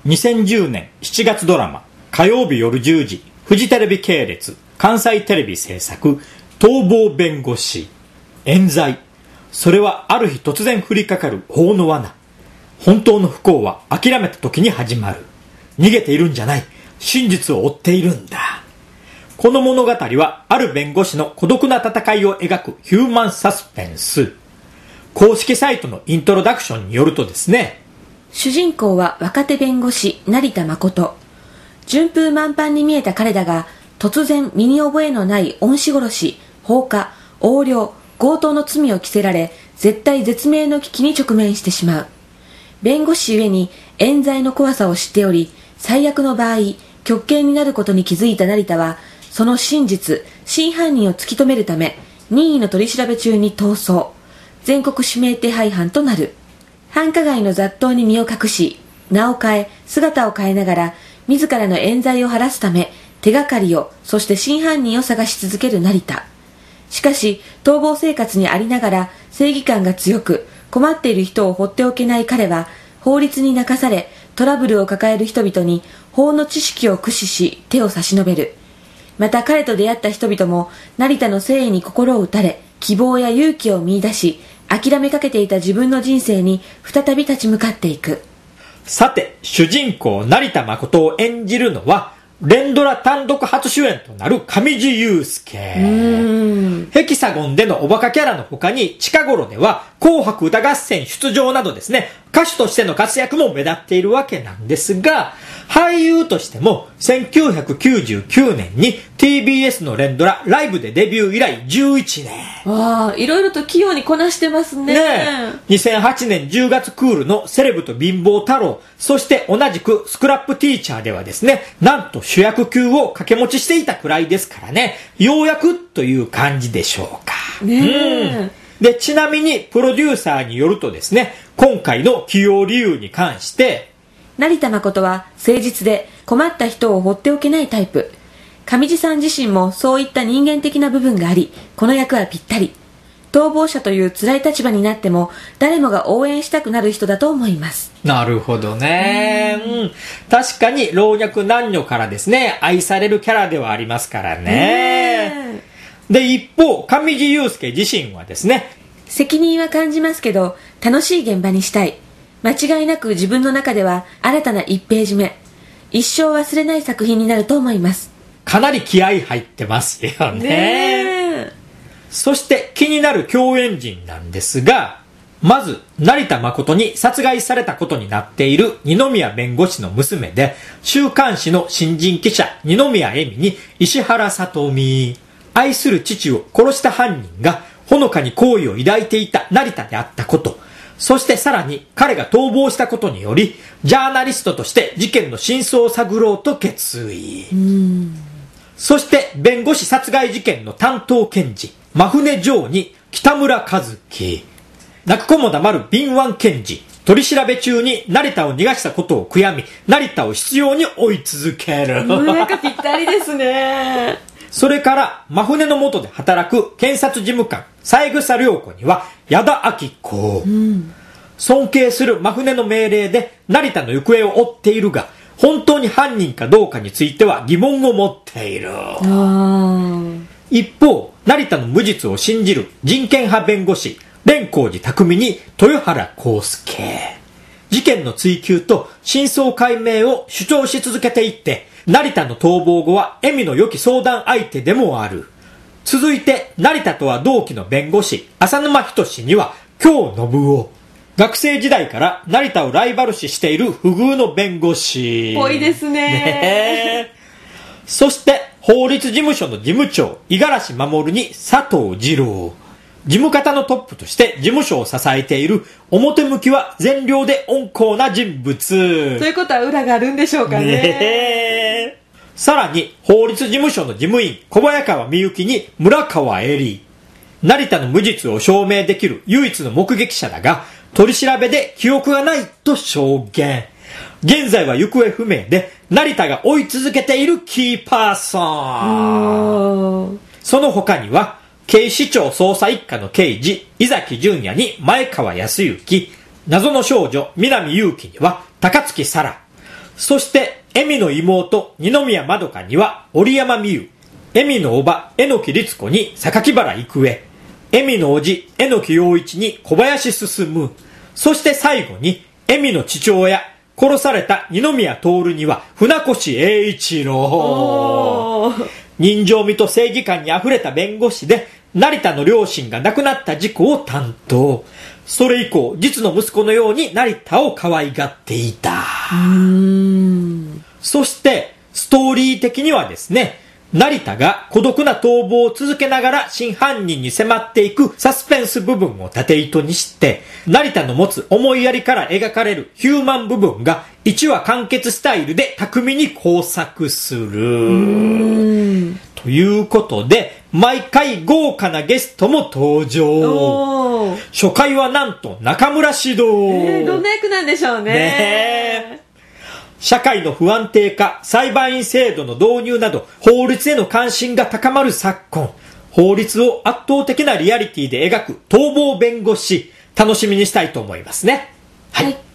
2010年7月ドラマ、火曜日夜10時、フジテレビ系列、関西テレビ制作、逃亡弁護士、冤罪。それはある日突然降りかかる法の罠。本当の不幸は諦めた時に始まる。逃げているんじゃない。真実を追っているんだ。この物語はある弁護士の孤独な戦いを描くヒューマンサスペンス。公式サイトのイントロダクションによるとですね、 主人公は若手弁護士成田誠。順風満帆に見えた彼だが、突然身に覚えのない恩師殺し、放火、横領、強盗の罪を着せられ、絶体絶命の危機に直面してしまう。弁護士ゆえに冤罪の怖さを知っており、最悪の場合極刑になることに気づいた成田は、その真実、真犯人を突き止めるため任意の取り調べ中に逃走。全国指名手配犯となる。繁華街の雑踏に身を隠し、名を変え姿を変えながら自らの冤罪を晴らすため手がかりを、そして真犯人を探し続ける成田。しかし逃亡生活にありながら正義感が強く、困っている人を放っておけない彼は、法律に泣かされトラブルを抱える人々に法の知識を駆使し手を差し伸べる。また彼と出会った人々も成田の誠意に心を打たれ、希望や勇気を見出し、諦めかけていた自分の人生に再び立ち向かっていく。 さて、主人公成田誠を演じるのは連ドラ単独初主演となる上地雄介。ヘキサゴンでのおバカキャラの他に、近頃では紅白歌合戦出場などですね、歌手としての活躍も目立っているわけなんですが、俳優としても1999年に TBS の連ドラライブでデビュー以来11年。 わあ、いろいろと器用にこなしてますね。 2008年10月クールのセレブと貧乏太郎、そして同じくスクラップティーチャーではですね、なんと主役級を掛け持ちしていたくらいですからね、ようやくという感じでしょうか。で、ちなみにプロデューサーによるとですね、今回の起用理由に関して、 成田誠は誠実で困った人を放っておけないタイプ。上地さん自身もそういった人間的な部分があり、この役はぴったり。逃亡者という辛い立場になっても誰もが応援したくなる人だと思います。 なるほどね。確かに老若男女からですね、愛されるキャラではありますからね。で、一方上地雄介自身はですね、 責任は感じますけど楽しい現場にしたい。間違いなく自分の中では新たな1ページ目、一生忘れない作品になると思います。 かなり気合入ってますよね。そして気になる共演陣なんですが、まず成田誠に殺害されたことになっている二宮弁護士の娘で、週刊誌の新人記者二宮恵美に石原さとみ。愛する父を殺した犯人がほのかに好意を抱いていた成田であったこと、そしてさらに彼が逃亡したことにより、ジャーナリストとして事件の真相を探ろうと決意。そして弁護士殺害事件の担当検事、真船城に北村和樹。泣く子も黙る敏腕検事、取り調べ中に成田を逃がしたことを悔やみ、成田を執拗に追い続ける。 なんかぴったりですね。 それから真船の下で働く検察事務官三枝涼子には矢田亜希子。尊敬する真船の命令で成田の行方を追っているが、本当に犯人かどうかについては疑問を持っている。一方成田の無実を信じる人権派弁護士蓮光寺匠に豊原康介。事件の追及と真相解明を主張し続けていって、成田の逃亡後は恵美の良き相談相手でもある。続いて成田とは同期の弁護士浅沼仁には京信夫。学生時代から成田をライバル視している不遇の弁護士。 ぽいですね。 そして法律事務所の事務長五十嵐守に佐藤二郎。事務方のトップとして事務所を支えている表向きは善良で温厚な人物。 ということは裏があるんでしょうかね。 さらに法律事務所の事務員小早川美幸に村川恵里。成田の無実を証明できる唯一の目撃者だが、取り調べで記憶がないと証言。現在は行方不明で成田が追い続けているキーパーソン。その他には警視庁捜査一課の刑事井崎純也に前川康之、謎の少女南祐希には高槻沙羅、 そして恵美の妹二宮まどかには織山美優、恵美の叔母榎木律子に榊原郁恵、恵美の叔父榎木陽一に小林進、そして最後に恵美の父親殺された二宮徹には船越英一郎。人情味と正義感にあふれた弁護士で、成田の両親が亡くなった事故を担当。それ以降実の息子のように成田を可愛がっていた。そしてストーリー的にはですね、成田が孤独な逃亡を続けながら真犯人に迫っていくサスペンス部分を縦糸にして、成田の持つ思いやりから描かれるヒューマン部分が1話完結スタイルで巧みに交錯する。ということで、毎回豪華なゲストも登場。初回はなんと中村獅童。 どんな役なんでしょうね。社会の不安定化、裁判員制度の導入など、法律への関心が高まる昨今、法律を圧倒的なリアリティで描く逃亡弁護士、楽しみにしたいと思いますね。はい。